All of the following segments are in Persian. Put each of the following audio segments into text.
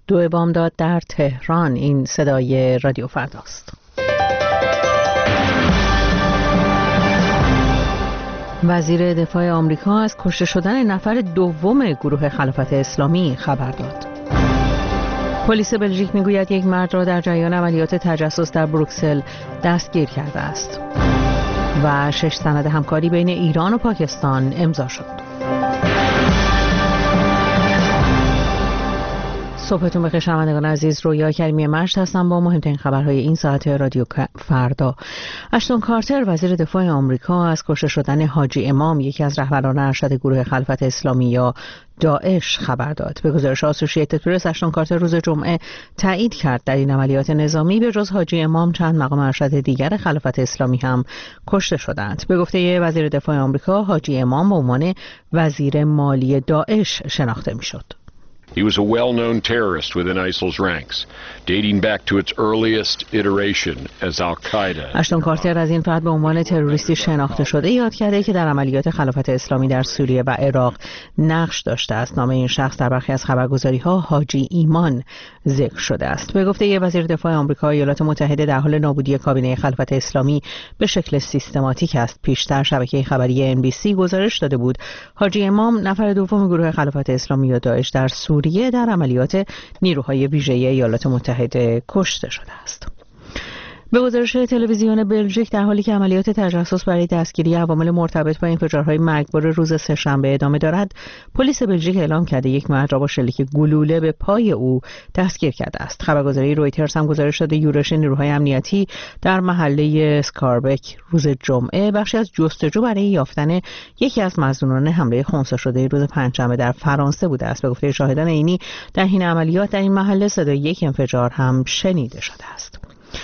2 بامداد در تهران. این صدای رادیو فرداست. وزیر دفاع آمریکا از کشته شدن نفر دوم گروه خلافت اسلامی خبر داد. پلیس بلژیک میگوید یک مرد را در جریان عملیات تجسس در بروکسل دستگیر کرده است. و 6 سند همکاری بین ایران و پاکستان امضا شد. صبحتون بخیر شنوندگان عزیز، رویا کریمی مشت هستم با مهمترین خبرهای این ساعت رادیو فردا. اشتون کارتر وزیر دفاع آمریکا از کشته شدن حاجی امام، یکی از رهبران ارشد گروه خلافت اسلامی یا داعش خبر داد. به گزارش آسوشییتد پرس، اشتون کارتر روز جمعه تایید کرد در این عملیات نظامی به جز حاجی امام چند مقام ارشد دیگر خلافت اسلامی هم کشته شدند. به گفته وزیر دفاع آمریکا، حاجی امام به عنوان وزیر مالی داعش شناخته میشد. He was a well-known terrorist within ISIL's ranks, dating back to its earliest iteration as Al-Qaeda. اشتون کارتر از این فرد به عنوان تروریستی شناخته شده یاد کرده که در عملیات خلافت اسلامی در سوریه و عراق نقش داشته است. نام این شخص در برخی از خبرگزاری‌ها حاجی ایمان ذکر شده است. به گفته وزیر دفاع آمریکا، ایالات متحده در حال نابودی کابینه خلافت اسلامی به شکل سیستماتیک است. پیشتر شبکه خبری NBC گزارش داده بود حاجی امام نفر دوم گروه خلافت اسلامی یا داعش در سوریه در عملیات نیروهای ویژه ایالات متحده کشته شده است. به گزارش تلویزیون بلژیک، در حالی که عملیات تجسس برای دستگیری عوامل مرتبط با انفجارهای مرگبار روز سه‌شنبه ادامه دارد، پلیس بلژیک اعلام کرده یک مرد را با شلیک گلوله به پای او دستگیر کرده است. خبرگزاری رویترز هم گزارش داده یورش نیروهای امنیتی در محله اسکاربک روز جمعه بخشی از جستجو برای یافتن یکی از مظنونان حمله خنثی شده روز پنجشنبه در فرانسه بوده است. به گفته شاهدان عینی، در حین عملیات در این محله صدای یک انفجار هم شنیده شده است.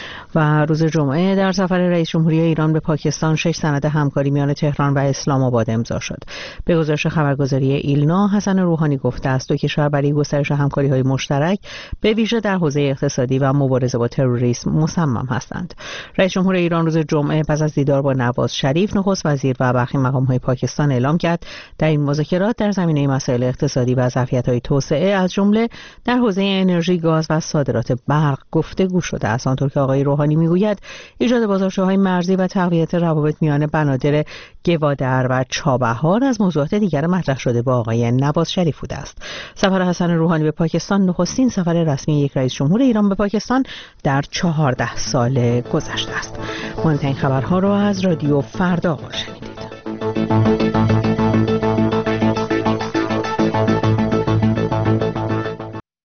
و روز جمعه در سفر رئیس جمهوری ایران به پاکستان 6 سند همکاری میان تهران و اسلام آباد امضا شد. به گزارش خبرگزاری ایلنا، حسن روحانی گفته است دو کشور برای گسترش همکاری‌های مشترک به ویژه در حوزه اقتصادی و مبارزه با تروریسم مصمم هستند. رئیس جمهور ایران روز جمعه پس از دیدار با نواز شریف، نخست وزیر و برخی مقام‌های پاکستان اعلام کرد در این مذاکرات در زمینه مسائل اقتصادی و ظرفیت‌های توسعه از جمله در حوزه انرژی، گاز و صادرات برق گفتگو شده است. آنطور که آقای روحانی میگوید ایجاد بازارچه‌های مرزی و تقویت روابط میان بنادر گوادر و چابهار از موضوعات دیگر مطرح شده با آقای نواز شریف بوده است. سفر حسن روحانی به پاکستان نخستین سفر رسمی یک رئیس جمهور ایران به پاکستان در 14 سال گذشته است. مهمترین خبرها را از رادیو فردا شنیدید.